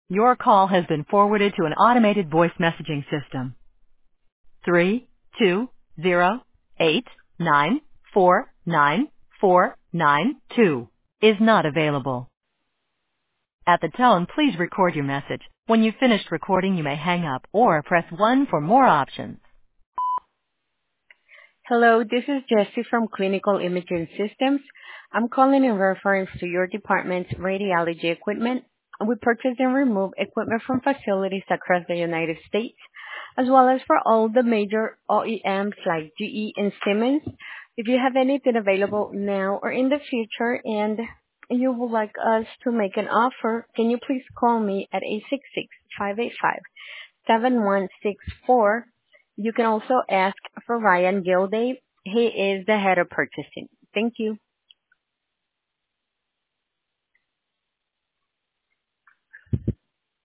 Your call has been forwarded to an automated voice messaging system. 32089494492 is not available. At the tone, please record your message. When you've finished recording, you may hang up or press 1 for more options. Hello, this is Jessie from Clinical Imaging Systems. I'm calling in reference to your department's radiology equipment. We purchase and remove equipment from facilities across the United States, as well as for all the major OEMs like GE and Siemens. If you have anything available now or in the future and you would like us to make an offer, can you please call me at 866-585-7164. You can also ask for Ryan Gilday. He is the head of purchasing. Thank you.